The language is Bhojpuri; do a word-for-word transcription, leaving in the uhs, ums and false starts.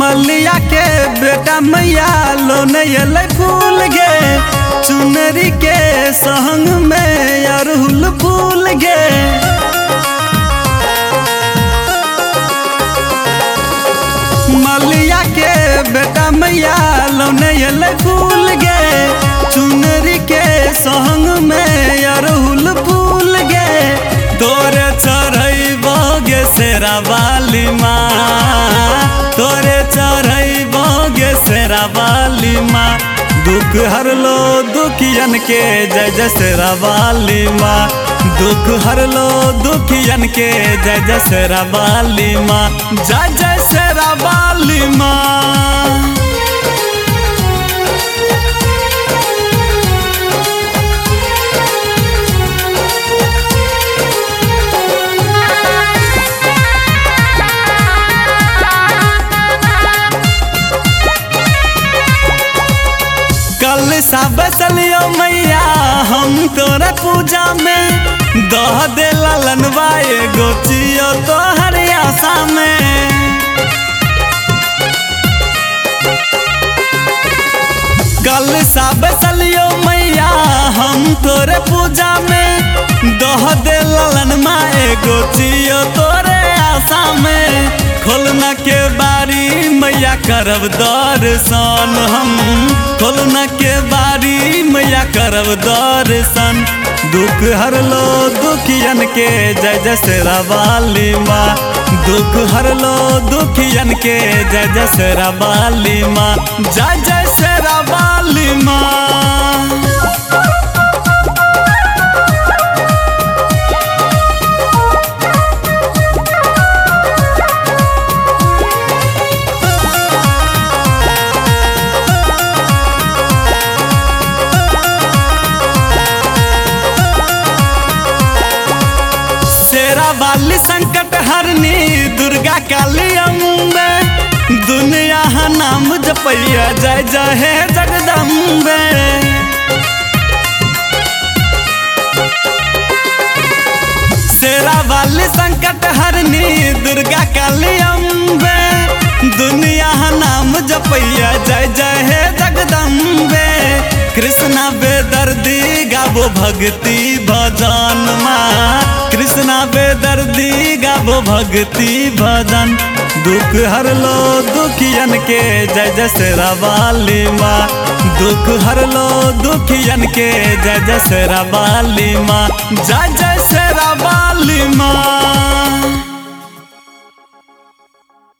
मलिया के बेटा मैया लोन अलै फूल गे, चुनरी के संग में अरहुल फूल गे। मलिया के बेटा मैया लोन अलै फूल गे, चुनरी के संग में अरहुल फूल गे। तोरे चढ़ैबो गे शेरा वाली माँ, तोरे चढ़ैबो गे शेरा वाली माँ। दुख हरलो दुखियन के जय जय शेरा वाली माँ, दुख हरलो दुखियन के जय जय शेरा वाली माँ, जय जय शेरा वाली माँ। कल सा बसलियो मैया हम तोरा पूजा में, दह दे ललनवा एगो चियो तोहर आशा में। कल सा बसलियो मैया हम तोरे पूजा में, दह दे ललनवा एगो चियो तोरे आशा में। खोलना के बारी मैया करब दर्शन हम, खोलना के बारी मैया करब दर्शन। दुख हरलो दुखियन के जय जय शेरा वाली माँ, दुख हरलो दुखियन के जय जय शेरा वाली माँ, जय जय शेरा वाली माँ। शेरा वाली संकट हरनी दुर्गा काली अम्बे, दुनिया नाम जपैया जय जय हे जगदम्बे। शेरा वाली संकट हरनी दुर्गा काली अम्बे, दुनिया नाम जपैया जय जय हे जगदम्बे। कृष्णा बेदर्दी गाबो भक्ति भजन माँ, कृष्णा बेदर्दी गाबो भक्ति भजन। दुख हरलो दुखियन के जय जय शेरा वाली माँ, दुख हरलो दुखियन के जय जय शेरा वाली माँ, जय जय शेरा वाली माँ।